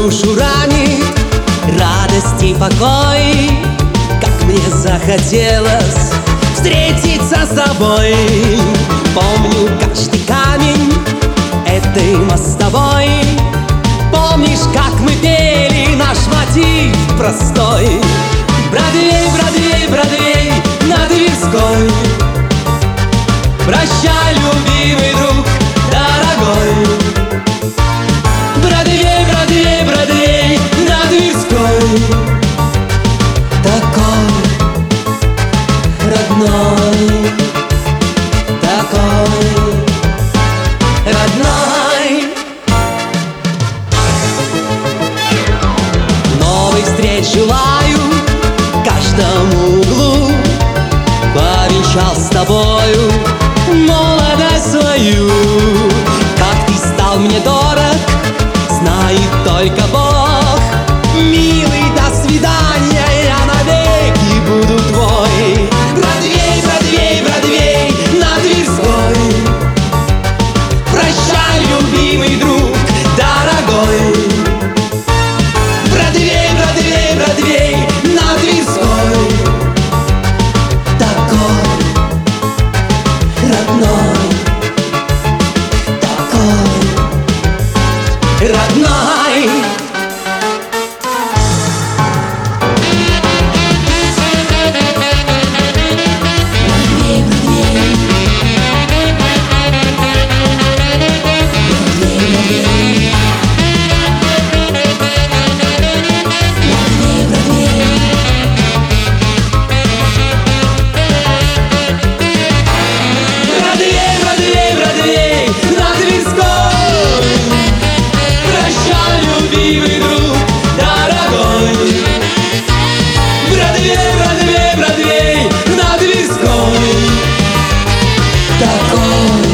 душу ранит радость и покой. Как мне захотелось встретиться с тобой. Помню каждый камень этой мостовой. Помнишь, как мы пели наш мотив простой? Бродвей, Бродвей, Бродвей на Тверской. Прощай, любимый друг, дорогой. Бродвей, Бродвей, Бродвей на Тверской. Такой родной, такой родной. Новых встреч желаю каждому углу. Повенчал с тобою молодость свою. Как ты стал мне дорог, знает только Бог. Милый, до свидания, я навеки буду твой. Бродвей, Бродвей, Бродвей на Тверской. Прощай, любимый друг, дорогой. Бродвей, Бродвей, Бродвей на Тверской. Такой родной, такой родной. Бродвей, Бродвей на Тверской. Такой